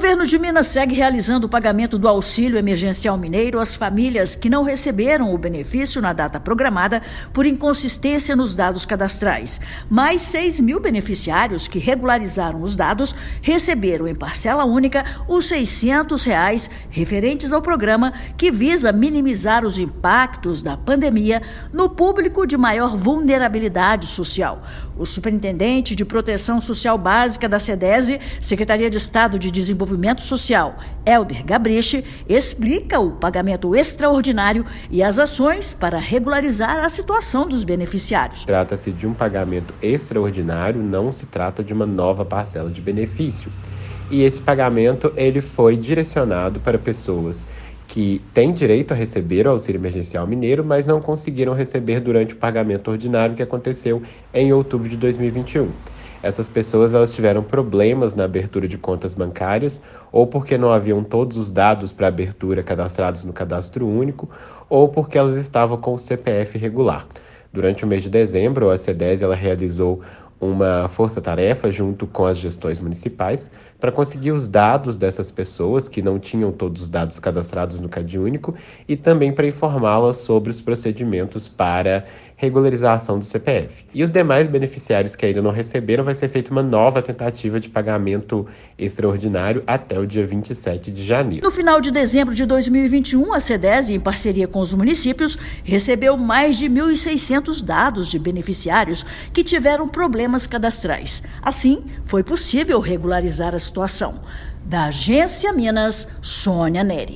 governo de Minas segue realizando o pagamento do auxílio emergencial mineiro às famílias que não receberam o benefício na data programada por inconsistência nos dados cadastrais. Mais 6 mil beneficiários que regularizaram os dados receberam em parcela única os R$ 600 referentes ao programa que visa minimizar os impactos da pandemia no público de maior vulnerabilidade social. O superintendente de Proteção Social Básica da SEDESE, Secretaria de Estado de Desenvolvimento Social, Helder Gabriche, explica o pagamento extraordinário e as ações para regularizar a situação dos beneficiários. Trata-se de um pagamento extraordinário, não se trata de uma nova parcela de benefício. E esse pagamento ele foi direcionado para pessoas que têm direito a receber o auxílio emergencial mineiro, mas não conseguiram receber durante o pagamento ordinário que aconteceu em outubro de 2021. Essas pessoas elas tiveram problemas na abertura de contas bancárias, ou porque não haviam todos os dados para abertura cadastrados no cadastro único, ou porque elas estavam com o CPF irregular. Durante o mês de dezembro, a SEDESE ela realizou uma força-tarefa junto com as gestões municipais para conseguir os dados dessas pessoas que não tinham todos os dados cadastrados no CadÚnico e também para informá-las sobre os procedimentos para regularização do CPF. E os demais beneficiários que ainda não receberam, vai ser feita uma nova tentativa de pagamento extraordinário até o dia 27 de janeiro. No final de dezembro de 2021, a SEDESE, em parceria com os municípios, recebeu mais de 1.600 dados de beneficiários que tiveram problemas cadastrais. Assim, foi possível regularizar a situação. Da Agência Minas, Sônia Neri.